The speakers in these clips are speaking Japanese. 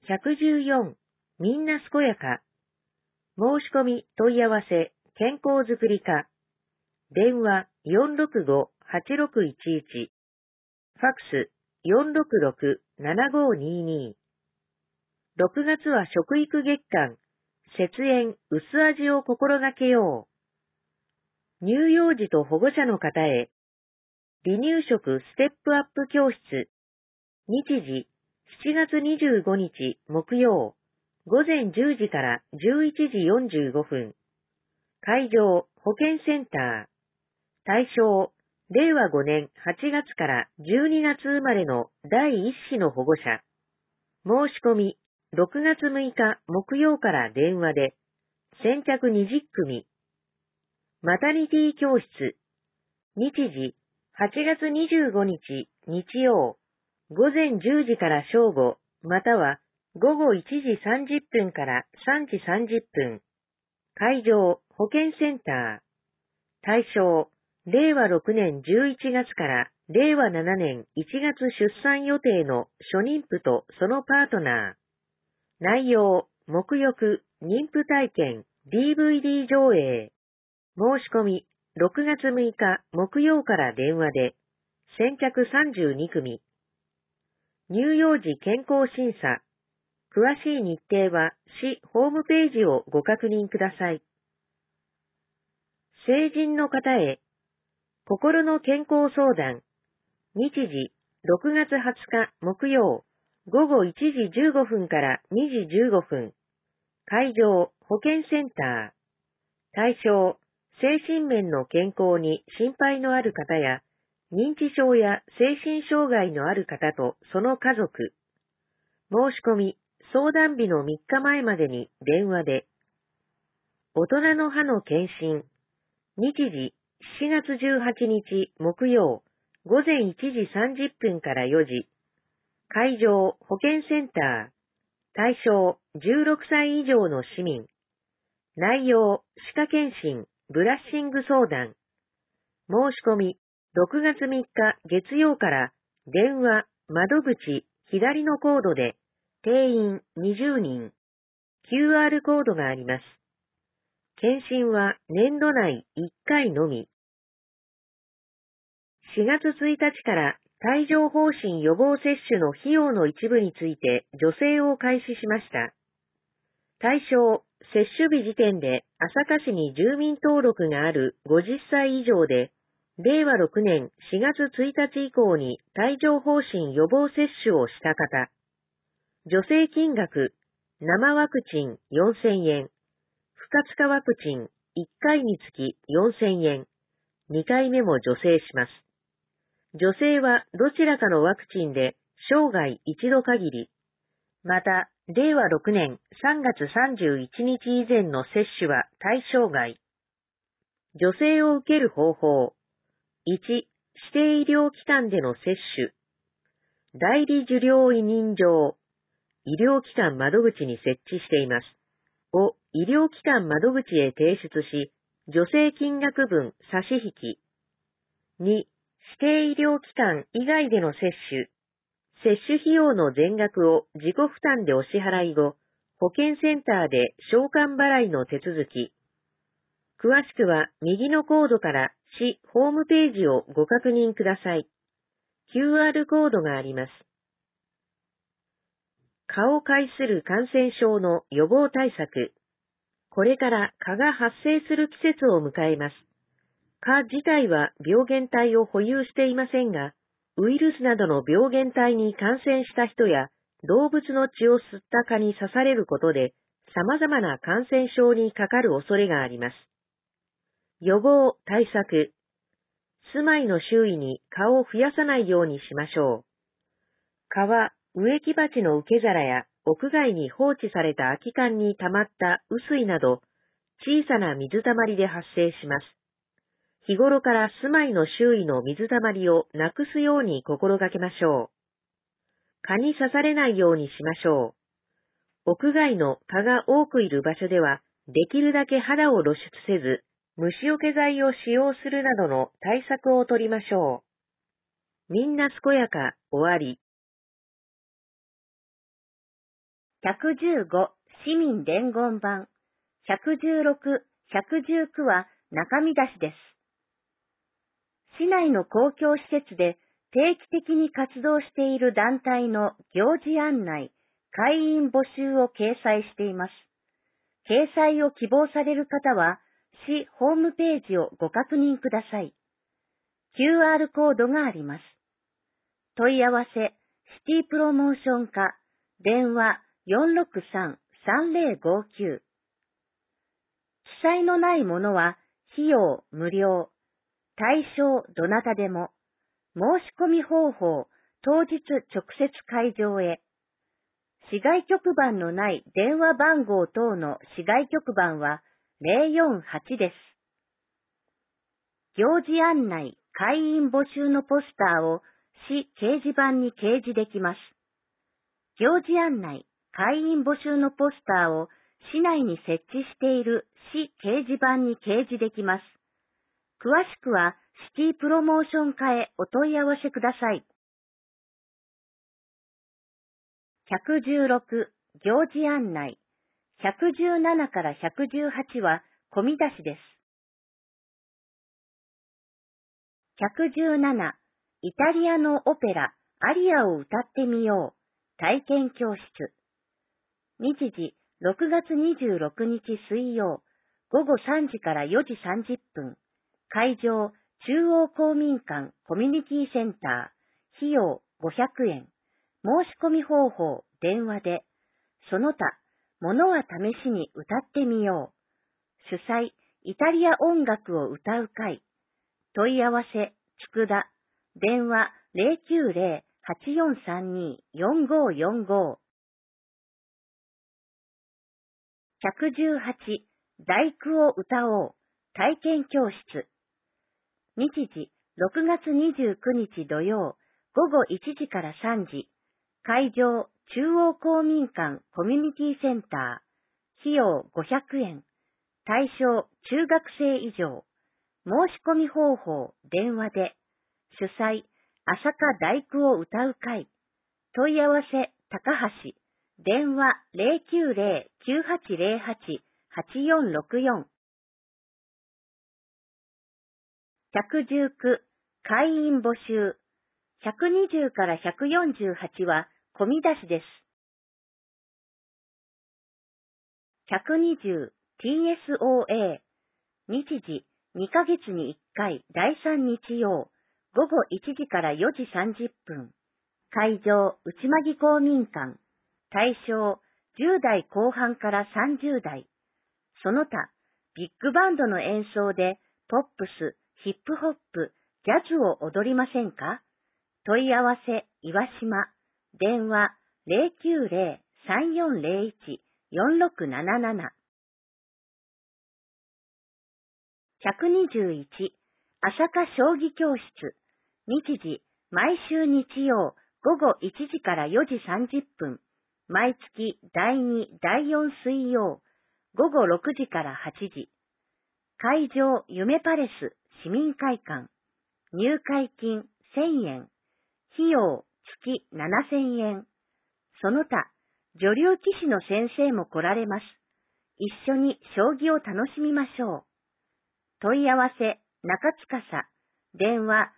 114、みんな健やか。申し込み問い合わせ、健康づくり課。電話465-8611。ファックス466-7522。6月は食育月間、節塩薄味を心がけよう。乳幼児と保護者の方へ、離乳食ステップアップ教室。日時、7月25日木曜、午前10時から11時45分。会場、保健センター。対象、令和5年8月から12月生まれの第1子の保護者。申し込み、6月6日木曜から電話で、先着20組。マタニティ教室。日時、8月25日日曜、午前10時から正午、または午後1時30分から3時30分。会場、保健センター。対象、令和6年11月から令和7年1月出産予定の初妊婦とそのパートナー。内容、沐浴、妊婦体験、DVD 上映。申し込み、6月6日木曜から電話で、先着32組。乳幼児健康審査。詳しい日程は市ホームページをご確認ください。成人の方へ、心の健康相談。日時、6月20日木曜、午後1時15分から2時15分。会場、保健センター。対象、精神面の健康に心配のある方や、認知症や精神障害のある方とその家族。申し込み、相談日の3日前までに電話で。大人の歯の検診。日時、7月18日木曜、午前1時30分から4時。会場、保健センター。対象、16歳以上の市民。内容、歯科検診、ブラッシング相談。申し込み、6月3日月曜から電話、窓口、左のコードで、定員20人。QR コードがあります。検診は年度内1回のみ。4月1日から帯状疱疹予防接種の費用の一部について助成を開始しました。対象、接種日時点で朝霞市に住民登録がある50歳以上で、令和6年4月1日以降に帯状疱疹予防接種をした方。助成金額、生ワクチン4000円、不活化ワクチン1回につき4000円、2回目も助成します。助成はどちらかのワクチンで生涯一度限り。また、令和6年3月31日以前の接種は対象外。助成を受ける方法。1、指定医療機関での接種。代理受領委任状。医療機関窓口に設置しています。を医療機関窓口へ提出し、助成金額分差し引き。2、指定医療機関以外での接種。接種費用の全額を自己負担でお支払い後、保健センターで償還払いの手続き。詳しくは右のコードから市ホームページをご確認ください。QR コードがあります。蚊を介する感染症の予防対策。これから蚊が発生する季節を迎えます。蚊自体は病原体を保有していませんが、ウイルスなどの病原体に感染した人や動物の血を吸った蚊に刺されることで様々な感染症にかかる恐れがあります。予防、対策。住まいの周囲に蚊を増やさないようにしましょう。蚊は植木鉢の受け皿や屋外に放置された空き缶に溜まった雨水など小さな水たまりで発生します。日頃から住まいの周囲の水たまりをなくすように心がけましょう。蚊に刺されないようにしましょう。屋外の蚊が多くいる場所では、できるだけ肌を露出せず、虫除け剤を使用するなどの対策を取りましょう。みんな健やか、終わり。 115市民伝言版、116、119は中身出しです。市内の公共施設で定期的に活動している団体の行事案内、会員募集を掲載しています。掲載を希望される方は、市ホームページをご確認ください。QR コードがあります。問い合わせ、シティプロモーション課、電話463-3059。記載のないものは、費用無料。対象どなたでも。申し込み方法、当日直接会場へ。市外局番のない電話番号等の市外局番は048です。行事案内、会員募集のポスターを市掲示板に掲示できます。行事案内、会員募集のポスターを市内に設置している市掲示板に掲示できます。詳しくはシティプロモーション課へお問い合わせください。116、行事案内。117から118は込み出しです。117、イタリアのオペラ、アリアを歌ってみよう。体験教室。日時、6月26日水曜、午後3時から4時30分。会場、中央公民館コミュニティセンター。費用、500円。申し込み方法、電話で。その他、ものは試しに歌ってみよう。主催、イタリア音楽を歌う会。問い合わせ、佃。電話、090-8432-4545。118、第九を歌おう。体験教室。日時、6月29日土曜、午後1時から3時。会場、中央公民館コミュニティセンター。費用500円。対象、中学生以上。申し込み方法、電話で。主催、朝霞第九を歌う会。問い合わせ、高橋。電話090-9808-8464。119、会員募集。120から148は込み出しです。120、TSOA。日時、2ヶ月に1回第3日曜、午後1時から4時30分。会場、内間木公民館。対象、10代後半から30代。その他、ビッグバンドの演奏で、ポップス、ヒップホップ、ジャズを踊りませんか？問い合わせ、岩島。電話、090-3401-4677。121、朝霞将棋教室。日時、毎週日曜、午後1時から4時30分。毎月第2、第4水曜、午後6時から8時。会場、夢パレス、市民会館。入会金1000円。費用、月7000円。その他、女流棋士の先生も来られます。一緒に将棋を楽しみましょう。問い合わせ、中司。電話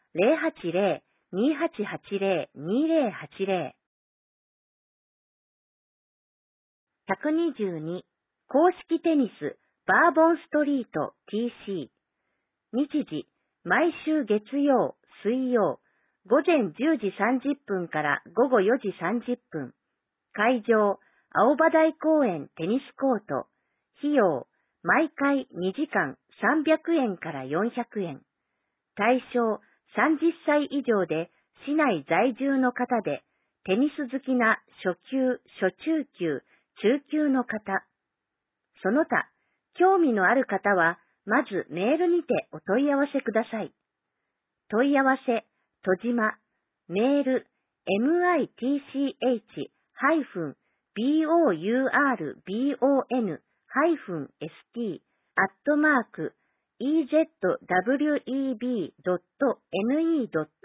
080-2880-2080。122、公式テニス、バーボンストリート TC。日時、毎週月曜、水曜、午前10時30分から午後4時30分。会場、青葉台公園テニスコート。費用、毎回2時間300円から400円。対象、30歳以上で市内在住の方で、テニス好きな初級、初中級、中級の方。その他、興味のある方は、まずメールにてお問い合わせください。問い合わせ、戸島、メー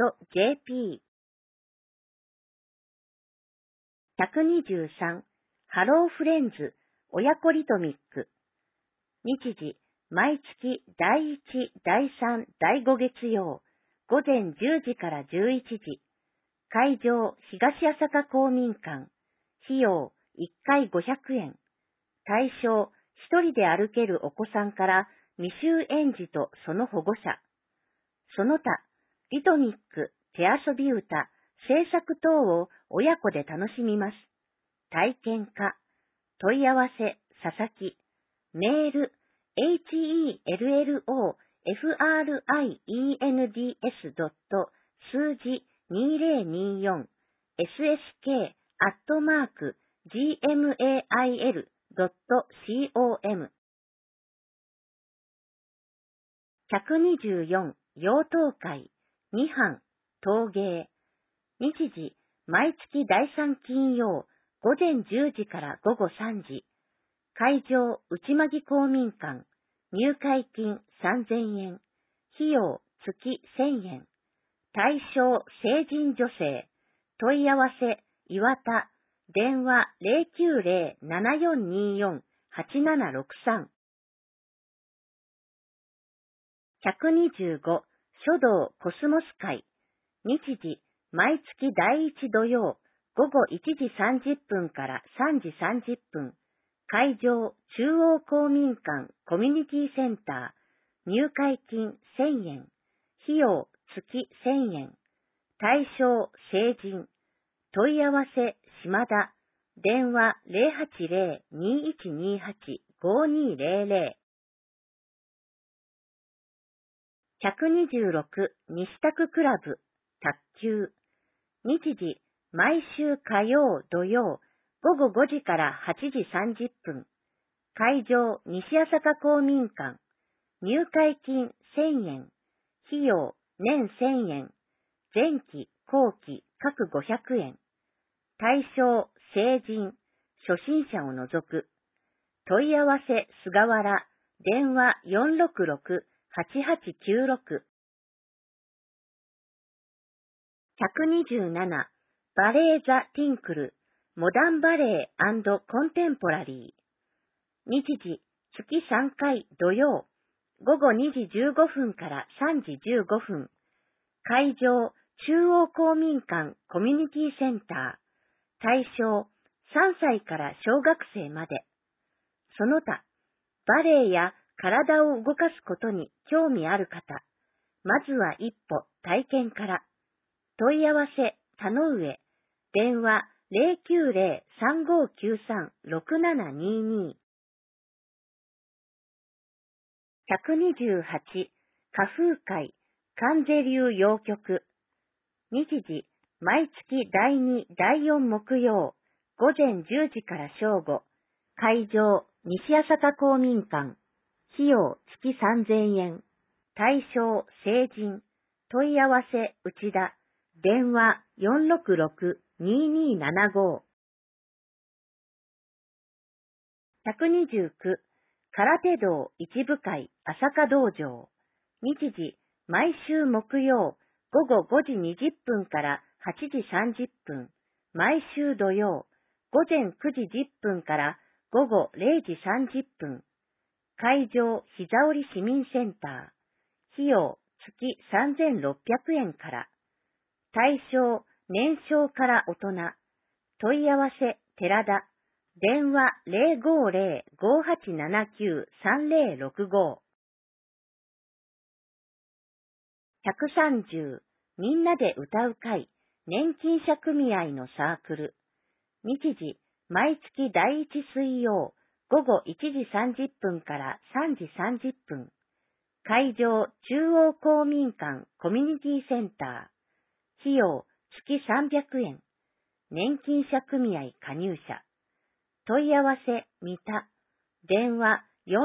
ル、mitich-bourn-st@ezweb.ne.jp。123、 ハローフレンズ親子リトミック。日時、毎月第1、第3、第5月曜、午前10時から11時。会場、東朝霞公民館。費用、1回500円。対象、一人で歩けるお子さんから未就園児とその保護者。その他、リトミック、手遊び歌、制作等を親子で楽しみます。体験家。問い合わせ、佐々木。メール、HELLOFRIENDS. 数字2024 sk@gmail.com。 124妖刀会2班陶芸。日時、毎月第3金曜、午前10時から午後3時。会場、内間木公民館。入会金3000円。費用、月1000円。対象、成人女性。問い合わせ、岩田。電話090-7424-8763。125書道コスモス会。日時、毎月第1土曜、午後1時30分から3時30分。会場、中央公民館コミュニティセンター。入会金1000円。費用、月1000円。対象、成人。問い合わせ、島田。電話080-2128-5200。126西宅クラブ卓球。日時、毎週火曜土曜午後5時から8時30分。会場、西朝霞公民館。入会金1000円。費用、年1000円。前期、後期、各500円。対象、成人。初心者を除く。問い合わせ、菅原。電話466-8896。127バレエザ・ティンクルモダンバレエ&コンテンポラリー。日時、月3回土曜、午後2時15分から3時15分。会場、中央公民館コミュニティセンター。対象、3歳から小学生まで。その他、バレエや体を動かすことに興味ある方、まずは一歩体験から。問い合わせ、田上。電話090-3593-6722。128花風会関税流謡曲。日時、毎月第2、第4木曜、午前10時から正午。会場、西朝霞公民館。費用、月3000円。対象、成人。問い合わせ、内田。電話466-2275。129空手道一部会朝霞道場。日時、毎週木曜、午後5時20分から8時30分。毎週土曜、午前9時10分から午後0時30分。会場、膝折市民センター。費用、月3600円から。対象、年少から大人。問い合わせ、寺田。電話050-5879-3065。130みんなで歌う会年金者組合のサークル。日時、毎月第1水曜、午後1時30分から3時30分。会場、中央公民館コミュニティセンター。費用、月300円。年金者組合加入者。問い合わせ、三田。電話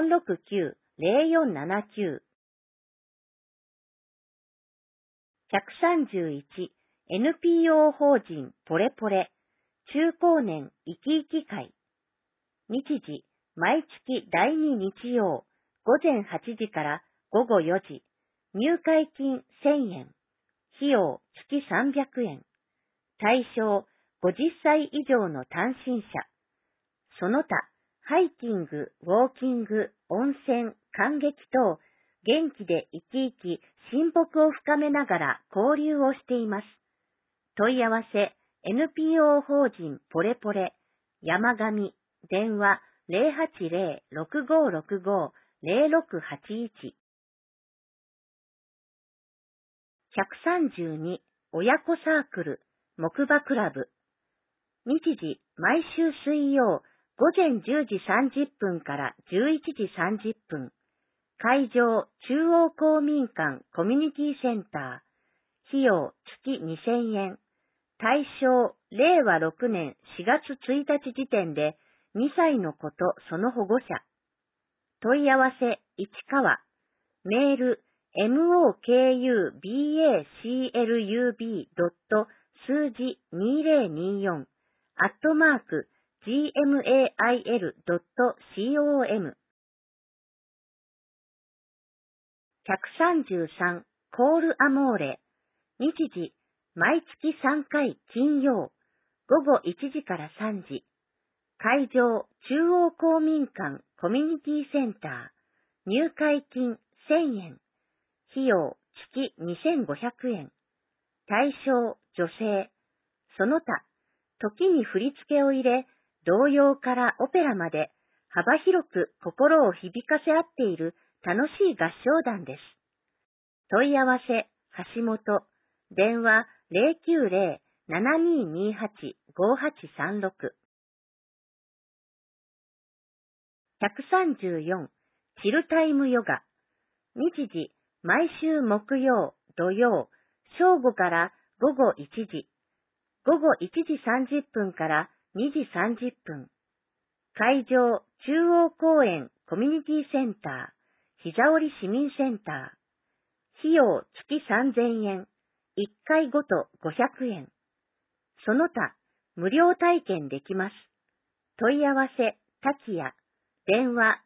469-0479。131 NPO 法人ポレポレ中高年生き生き会。日時、毎月第2日曜、午前8時から午後4時。入会金1000円。費用月300円。対象50歳以上の単身者。 その他、ハイキング、ウォーキング、温泉、観劇等、元気で生き生き、親睦を深めながら交流をしています。問い合わせ、NPO 法人ポレポレ、山上、電話080-6565-0681。132、親子サークル、木馬クラブ。日時、毎週水曜、午前10時30分から11時30分。会場、中央公民館コミュニティセンター。費用、月2000円。対象、令和6年4月1日時点で2歳の子とその保護者。問い合わせ、市川。メール、mokubaclub. 数字2024@gmail.com。 133コールアモーレ。日時、毎月3回金曜、午後1時から3時。会場、中央公民館コミュニティセンター。入会金1000円。費用、月2500円。対象、女性。その他、時に振り付けを入れ、童謡からオペラまで幅広く心を響かせ合っている楽しい合唱団です。問い合わせ、橋本、電話090-7228-5836。134、チルタイムヨガ。日時、毎週木曜、土曜、正午から午後1時、午後1時30分から2時30分。会場、中央公園コミュニティセンター、膝折市民センター。費用月3000円、1回ごと500円。その他、無料体験できます。問い合わせ、滝谷、電話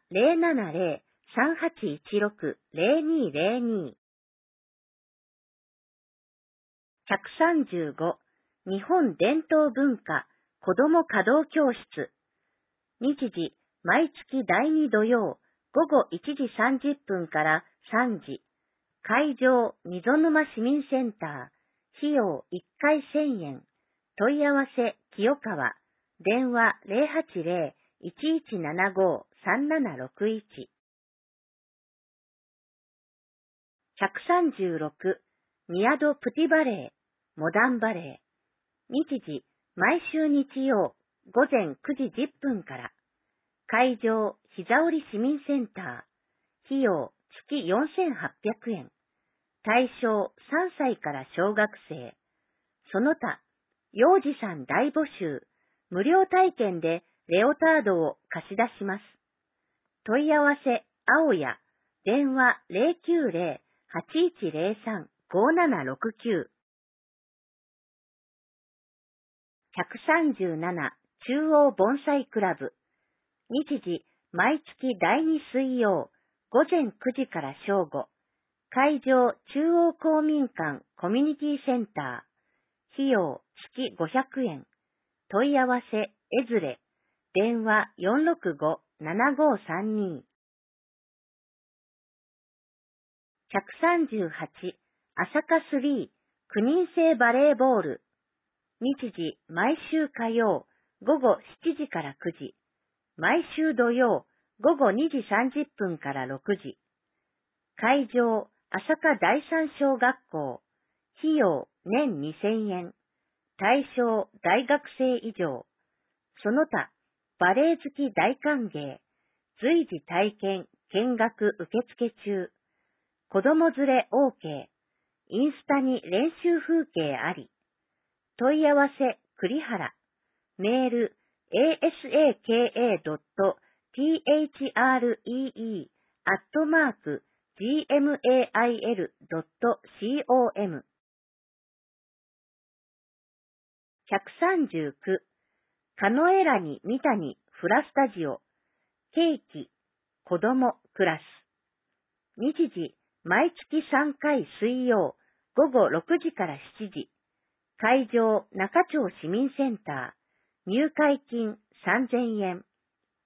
070-3816-0202。135、日本伝統文化子ども稼働教室。日時、毎月第2土曜、午後1時30分から3時。会場、溝沼市民センター。費用1回1000円。問い合わせ、清川。電話080-1175-3761。136、宮戸プティバレー、モダンバレー。日時、毎週日曜、午前9時10分から。会場、膝折市民センター。費用、月4800円。対象、3歳から小学生。その他、幼児さん大募集。無料体験でレオタードを貸し出します。問い合わせ、青谷。電話090-8103-5769。137、中央盆栽クラブ。日時、毎月第2水曜、午前9時から正午。会場、中央公民館コミュニティセンター。費用、月500円。問い合わせ、エズレ。電話465-7532。138、朝霞3、9人制バレーボール。日時、毎週火曜、午後7時から9時。毎週土曜、午後2時30分から6時。会場、朝霞第三小学校。費用、年2000円。対象、大学生以上。その他、バレエ好き大歓迎。随時体験、見学受付中。子供連れ OK。インスタに練習風景あり。問い合わせ、栗原。メール、asaka.tree@gmail.com。 139、カノエラに三谷フラスタジオ。ケーキ、子供、クラス。日時、毎月3回水曜、午後6時から7時。会場、中町市民センター。入会金3000円。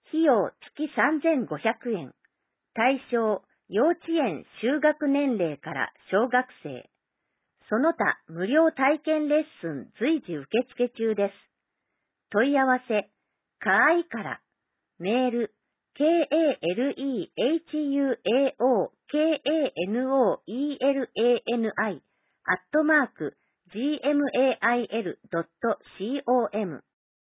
費用月3500円。対象、幼稚園就学年齢から小学生。その他無料体験レッスン随時受付中です。問い合わせ、かあいから、メール、KALEHUAOKANOELLAI@gmail.com。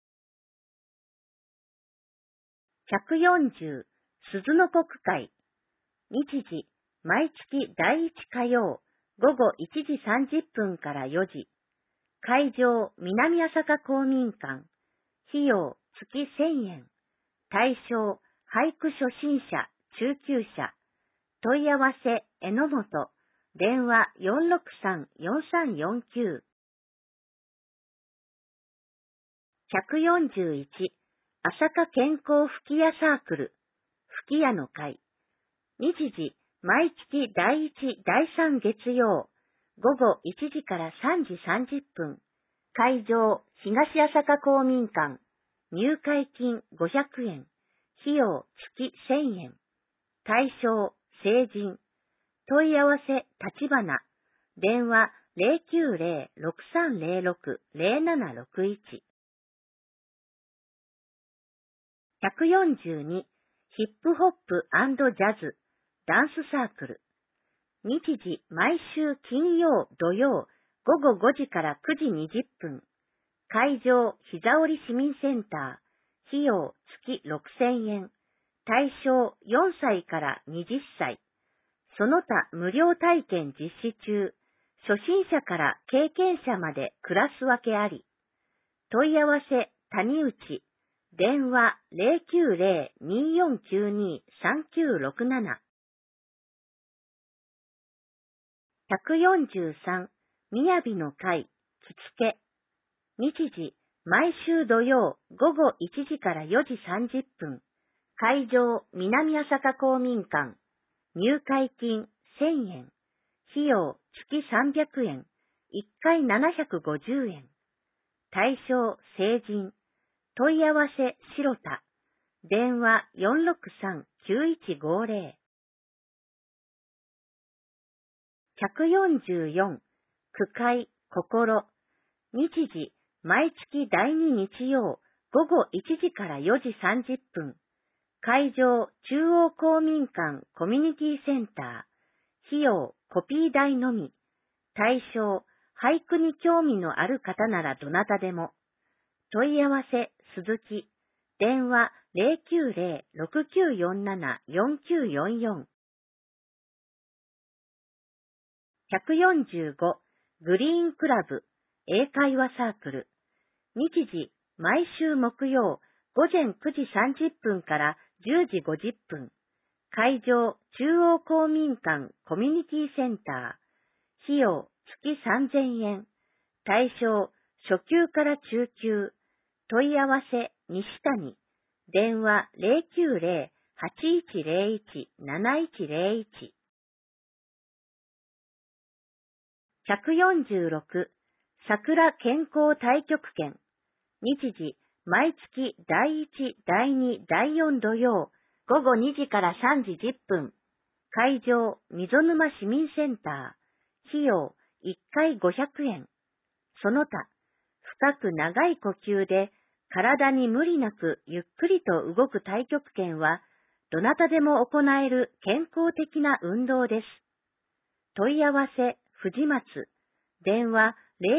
140、鈴の国会。日時、毎月第1火曜、午後1時30分から4時。会場、南朝霞公民館。費用、月1000円。対象、俳句初心者、中級者。問い合わせ、榎本。電話463-4349。141、朝霞健康吹き矢サークル。吹き矢の会。日時、毎月第1、第3月曜、午後1時から3時30分。会場、東朝霞公民館。入会金500円。費用月1000円。対象、成人。問い合わせ、立花。電話090-6306-0761。142、ヒップホップ&ジャズ、ダンスサークル。日時、毎週金曜、土曜、午後5時から9時20分。会場、膝折市民センター。費用、月6000円。対象、4歳から20歳。その他無料体験実施中。初心者から経験者までクラス分けあり。問い合わせ、谷内。電話090-2492-3967。143、みやびの会、着付け。日時、毎週土曜午後1時から4時30分。会場、南朝霞公民館。入会金1000円。費用月300円。1回750円。対象、成人。問い合わせ、白田。電話463-9150。144、句会、心。日時、毎月第2日曜、午後1時から4時30分。会場、中央公民館コミュニティセンター。費用、コピー代のみ。対象、俳句に興味のある方ならどなたでも。問い合わせ、鈴木。電話090-6947-4944。145、グリーンクラブ、英会話サークル。日時、毎週木曜、午前9時30分から10時50分。会場、中央公民館コミュニティセンター。費用、月3000円。対象、初級から中級。問い合わせ、西谷。電話090-8101-7101。146、桜健康太極拳。日時、毎月第1、第2、第4土曜、午後2時から3時10分。会場、溝沼市民センター。費用、1回500円。その他、深く長い呼吸で、体に無理なくゆっくりと動く太極拳は、どなたでも行える健康的な運動です。問い合わせ、藤松。電話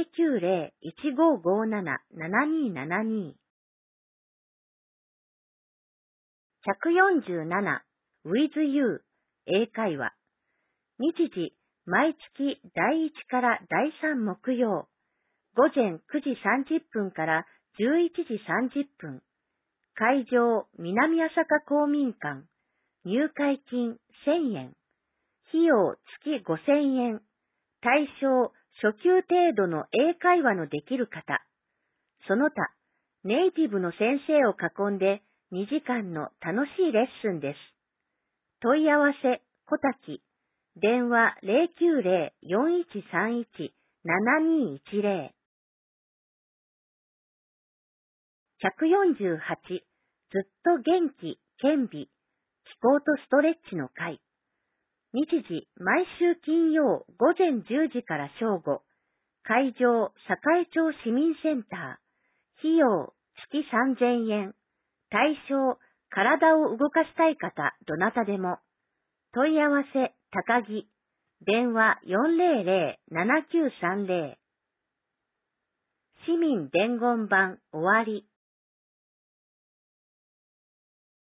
090-1557-7272。147、with you、英会話。日時、毎月第1から第3木曜、午前9時30分から11時30分。会場、南朝霞公民館。入会金1000円。費用月5000円。対象、初級程度の英会話のできる方。その他、ネイティブの先生を囲んで2時間の楽しいレッスンです。問い合わせ、小滝。電話090-4131-7210。148、 ずっと元気、健美、気候とストレッチの会。日時、毎週金曜午前10時から正午。会場、栄町市民センター。費用、月3000円。対象、体を動かしたい方、どなたでも。問い合わせ、高木。電話400-7930。市民伝言板終わり。